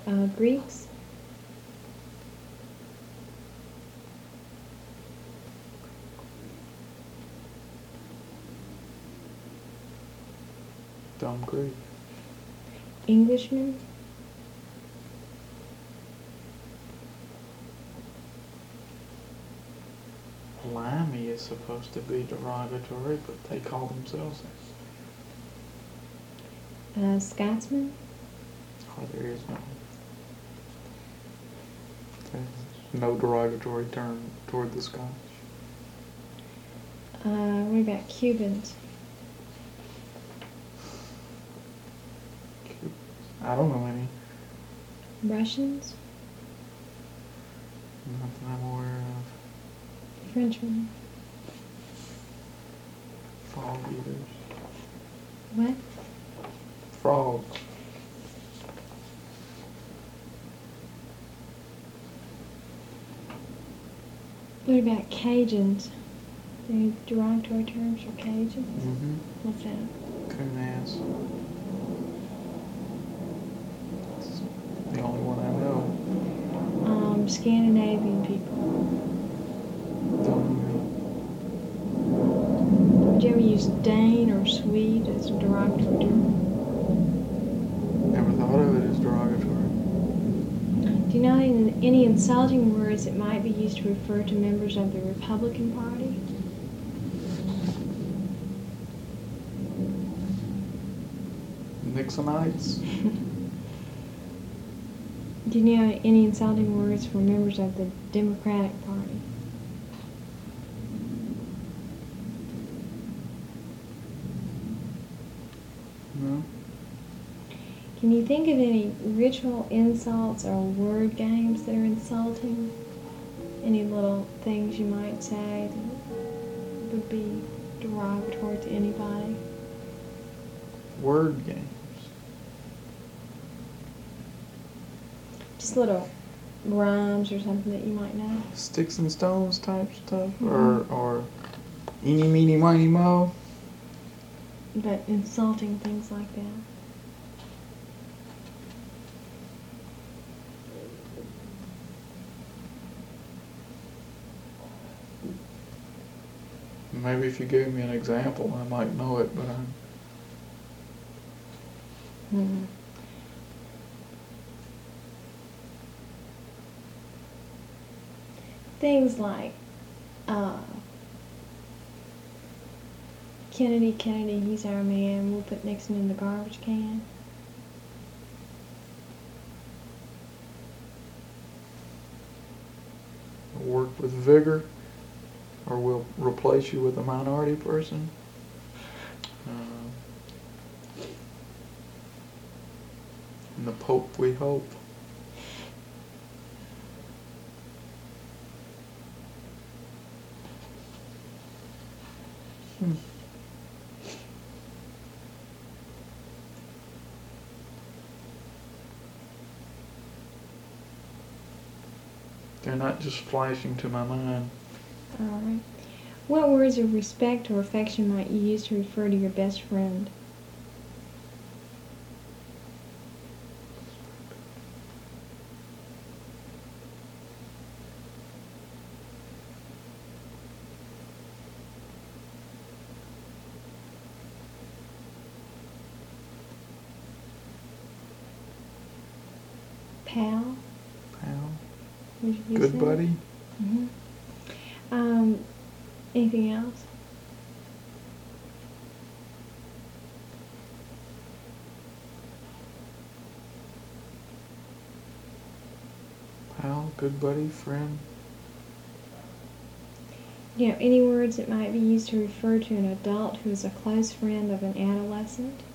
Greeks. Dumb Greek. Englishmen. Limey is supposed to be derogatory, but they call themselves it. Scotsman. Oh, there is no. There's no derogatory term toward the Scotch. What about Cubans? I don't know any. Russians. Nothing I'm aware of. Frenchmen. Frog eaters. What? Frogs. What about Cajuns? Any derogatory terms for Cajuns? Mm-hmm. What's that? Coon ass. It's the only one I know. Scandinavian people. Don't Would you ever use Dane or Swede as a derogatory term? never thought of it as derogatory. Do you know any insulting words that might be used to refer to members of the Republican Party? Nixonites? Do you know any insulting words for members of the Democratic Party? No. Can you think of any ritual insults or word games that are insulting? Any little things you might say that would be derogatory to anybody? Word games. Just little rhymes or something that you might know. Sticks and stones type stuff? Or eeny, meeny, miny, mo? But insulting things like that. Maybe if you gave me an example, I might know it, but Mm-hmm. Things like Kennedy, he's our man, we'll put Nixon in the garbage can. work with vigor, or we'll replace you with a minority person. And the Pope we hope. They're not just flashing to my mind. All right. What words of respect or affection might you use to refer to your best friend? Pal? Pal. Would you use Good that? buddy. Mm-hmm. Anything else? Pal, good buddy, friend. You know, any words that might be used to refer to an adult who is a close friend of an adolescent?